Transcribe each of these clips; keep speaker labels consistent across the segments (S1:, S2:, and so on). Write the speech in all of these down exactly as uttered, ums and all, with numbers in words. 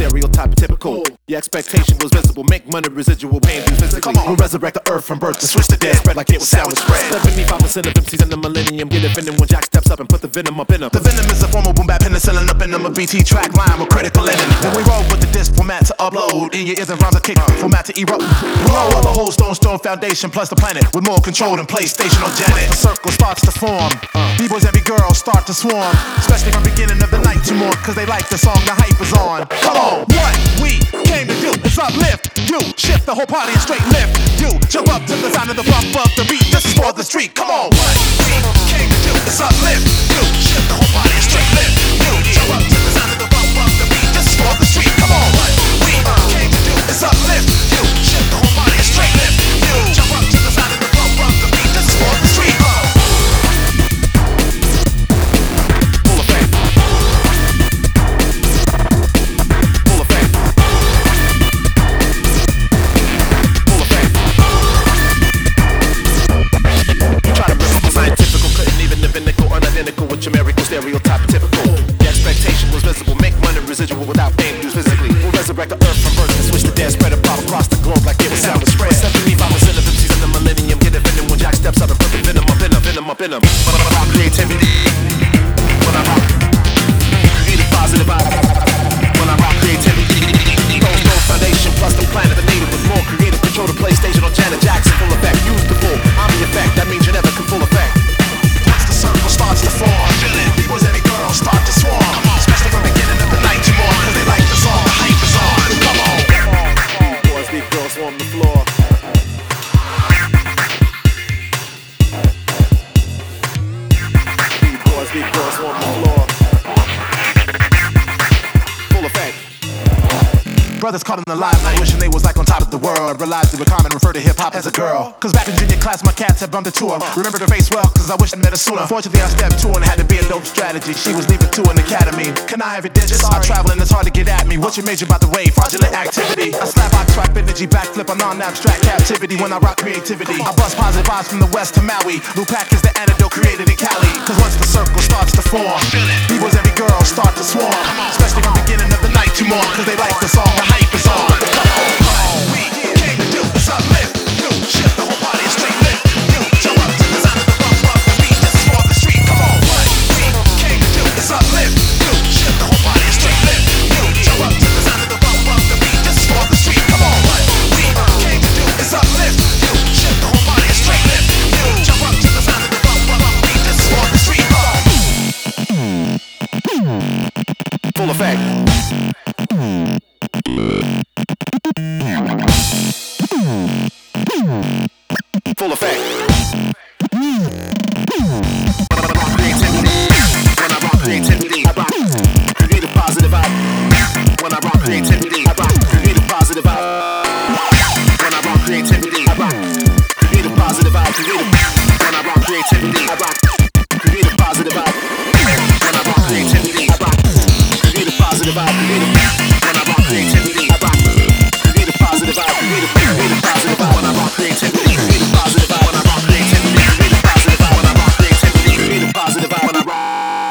S1: stereotype typical. Your expectation was visible, make money residual pain do physically. We'll resurrect the earth from birth to switch the dead, spread like it was sound spread. seventy-five percent of M Cs in the millennium get offended when Jack steps up and put the venom up in them.
S2: The venom is a form of boom bap penicillin up in them. A B T track line with critical linen. Then we roll with the disc format to upload. In your ears and rhymes a kick format to erupt. We roll up the whole stone stone foundation plus the planet with more control than PlayStation or Janet. The circle starts to form. B-boys, every girl start to swarm. Especially from the beginning of the night to more, cause they like the song, the hype is on. Come on, what we came to do is uplift you. Shift the whole party and straight lift you. Jump up to the sound of the bump of the beat. This is for the street. Come on, what we came to do is uplift you. Shift the whole party and straight lift you. Jump up to the sound of the bump of the beat. This is for the street. Come on, what we came to do is uplift you. Shift the whole party and straight lift you. Jump up to the sound of the bump of the beat. This is for the street.
S1: Stereotype typical. The expectation was visible, make money residual without pain used physically. We'll resurrect the earth from birth and switch the dead, spread it out across the globe like it was sound spread. seventy-five percent of M Cs in the millennium get offended when Jack steps up and put the venom up in them, venom up in them. When I rock creativity, when I rock creative positive vibe, when I rock creativity, stone stone foundation plus the planet, the native with more creative control the PlayStation or Janet Jackson. Full effect, use the full, I'm the effect, that means you never can full effect.
S2: The circle starts to form. B-boys, every girl start to swarm. Especially from the beginning of the night to more, cause they like the song, the hype is on. Come on.
S1: Boys, big girls swarm the floor. Big boys, big girls swarm the floor. Full effect.
S2: Brothers caught in the limelight, wishing they was like on top of the world. Realized they were common, refer to hip-hop as a girl. Cause back in junior class, my cats had bumped into her. Remember the face well, cause I wish I met her sooner. Unfortunately, I stepped two and had to be a dope strategy. She was leaving two in the academy. Can I have your digits? I travel and it's hard to get at me. What's your major about the way? Fraudulent activity. I slap, I trap energy, backflip, I'm non-abstract captivity when I rock creativity. I bust positive vibes from the west to Maui. Lupac is the antidote created in Cali. Cause once the circle starts to form, B-boys, every girl start to swarm. Especially from the beginning of the night to more, cause they like the song, the hype is on. Come on, what we came to do is uplift you. Shift the whole party and straight lift you. Jump up to the sound of the bump of the beat. This is for the street. Come on, what we came to do is uplift you. Shift the whole party and straight lift you. Jump up to the sound of the bump of the beat. This is for the street. Come on, what we came to do is uplift you. Shift the whole party and straight lift you. Jump up to the sound of the bump of the beat. This is for the street.
S1: Full effect. Full effect. When I rock creativity, when I rock creativity, I rock creative positive vibe. When I rock creativity, I rock creative positive vibe. When I rock creativity, I rock creative positive vibe. Creative. When I rock creativity, I rock creative positive vibe. When I rock creativity, I rock creative positive vibe. Creative. When I rock creativity, I rock creative positive vibe. Creative, creative positive vibe. When I rock creativity, creative positive vibe. When I rock creativity, creative positive vibe. When I rock creativity, creative positive vibe. When I rock.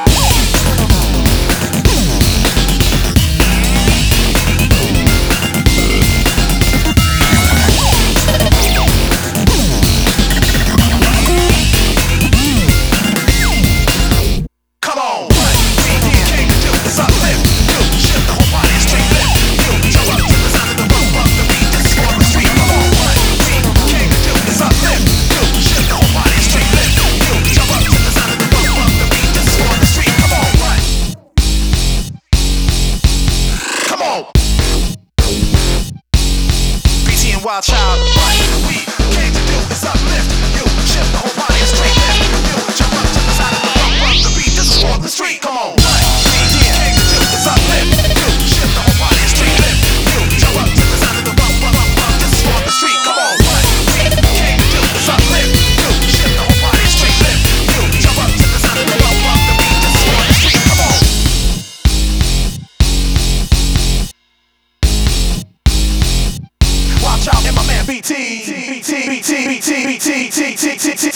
S1: Wild child, what we came to do is uplift you. Shift the whole body and straight lift you. Jump up to the side of the bump, bump the beat. This is for the street. Come on, what we came to do is uplift you. Shift the whole body and straight lift you. Jump up to the side of the bump, bump, bump, bump. This is for the street. Come on, what we came to do is uplift you. Shift the whole body and straight lift you. Jump up to the side of the bump, bump the beat. This is for the street. Come on. Watch out, and my man B T, B T, B T, B T, B T, B T, B T, B T.